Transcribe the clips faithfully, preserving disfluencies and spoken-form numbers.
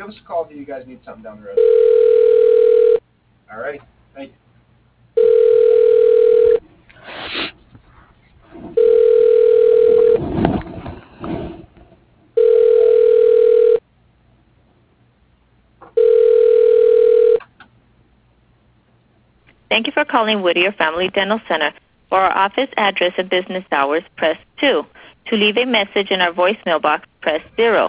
give us a call if you guys need something down the road. All right. Thank you. Thank you for calling Whittier Family Dental Center. For our office address and business hours, press two. To leave a message in our voicemail box, press zero.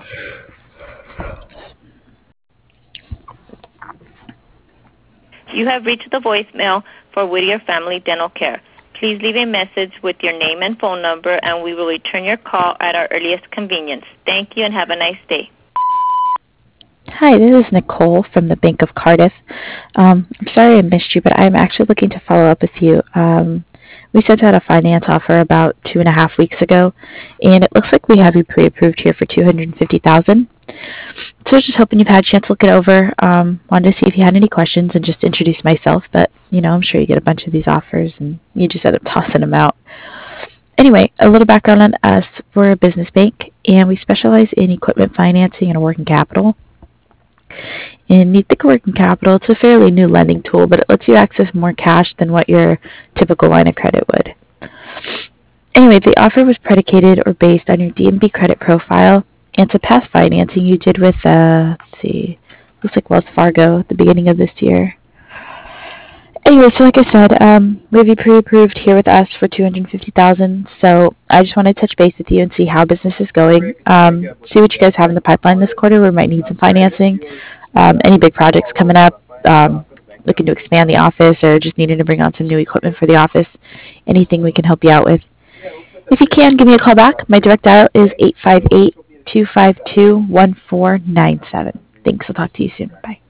You have reached the voicemail for Whittier Family Dental Care. Please leave a message with your name and phone number, and we will return your call at our earliest convenience. Thank you and have a nice day. Hi, this is Nicole from the Bank of Cardiff. Um, I'm sorry I missed you, but I'm actually looking to follow up with you. Um, we sent out a finance offer about two and a half weeks ago, and it looks like we have you pre-approved here for two hundred fifty thousand dollars. So I was just hoping you've had a chance to look it over. Um, wanted to see if you had any questions and just introduce myself, but you know, I'm sure you get a bunch of these offers and you just end up tossing them out. Anyway, a little background on us. We're a business bank, and we specialize in equipment financing and working capital. And you think of working capital, it's a fairly new lending tool, but it lets you access more cash than what your typical line of credit would. Anyway, the offer was predicated or based on your D N B credit profile and some past financing you did with, uh, let's see, looks like Wells Fargo at the beginning of this year. Anyway, so like I said, um, we have you pre-approved here with us for two hundred fifty thousand dollars. So I just want to touch base with you and see how business is going. Um, see what you guys have in the pipeline this quarter. We might need some financing. Um, any big projects coming up, um, looking to expand the office, or just needing to bring on some new equipment for the office. Anything we can help you out with. If you can, give me a call back. My direct dial is eight five eight, two five two, one four nine seven. Thanks. I'll talk to you soon. Bye.